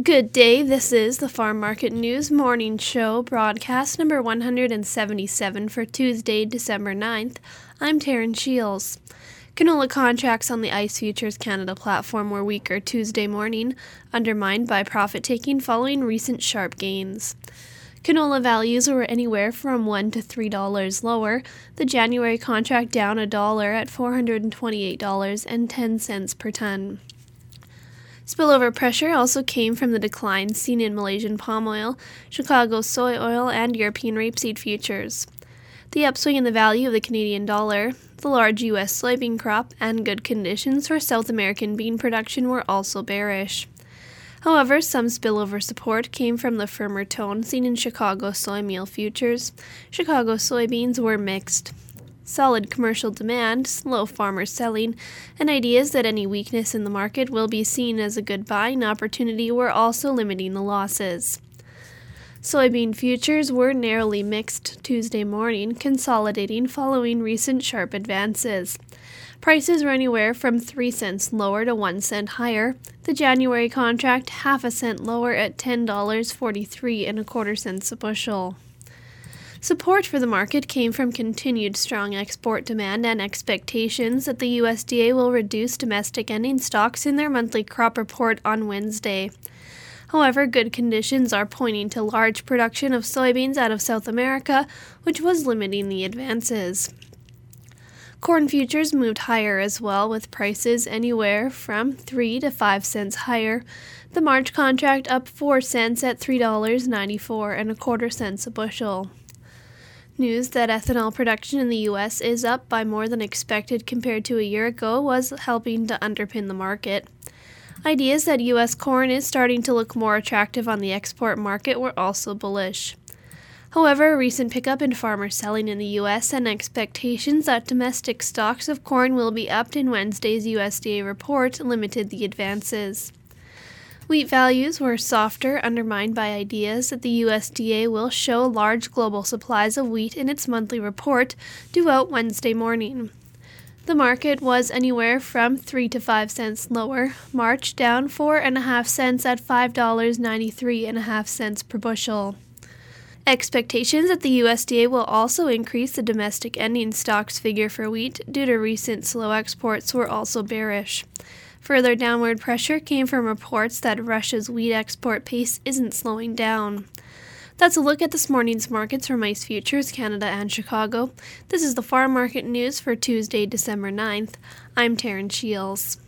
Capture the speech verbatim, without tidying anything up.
Good day, this is the Farm Market News Morning Show, broadcast number one hundred seventy-seven for Tuesday, December ninth. I'm Taryn Shields. Canola contracts on the ICE Futures Canada platform were weaker Tuesday morning, undermined by profit-taking following recent sharp gains. Canola values were anywhere from one to three dollars lower, the January contract down a dollar at four hundred twenty-eight dollars and ten cents per ton. Spillover pressure also came from the decline seen in Malaysian palm oil, Chicago soy oil, and European rapeseed futures. The upswing in the value of the Canadian dollar, the large U S soybean crop, and good conditions for South American bean production were also bearish. However, some spillover support came from the firmer tone seen in Chicago soy meal futures. Chicago soybeans were mixed. Solid commercial demand, slow farmer selling, and ideas that any weakness in the market will be seen as a good buying opportunity were also limiting the losses. Soybean futures were narrowly mixed Tuesday morning, consolidating following recent sharp advances. Prices were anywhere from three cents lower to one cent higher, the January contract half a cent lower at ten dollars and forty-three and a quarter cents a bushel. Support for the market came from continued strong export demand and expectations that the U S D A will reduce domestic ending stocks in their monthly crop report on Wednesday. However, good conditions are pointing to large production of soybeans out of South America, which was limiting the advances. Corn futures moved higher as well, with prices anywhere from three to five cents higher. The March contract up four cents at three dollars and ninety-four and a quarter cents a bushel. News that ethanol production in the U S is up by more than expected compared to a year ago was helping to underpin the market. Ideas that U S corn is starting to look more attractive on the export market were also bullish. However, a recent pickup in farmer selling in the U S and expectations that domestic stocks of corn will be upped in Wednesday's U S D A report limited the advances. Wheat values were softer, undermined by ideas that the U S D A will show large global supplies of wheat in its monthly report due out Wednesday morning. The market was anywhere from three to five cents lower, March down four and a half cents at five dollars and ninety-three and a half cents per bushel. Expectations that the U S D A will also increase the domestic ending stocks figure for wheat due to recent slow exports were also bearish. Further downward pressure came from reports that Russia's wheat export pace isn't slowing down. That's a look at this morning's markets from ICE Futures Canada and Chicago. This is the Farm Market News for Tuesday, December ninth. I'm Taryn Shields.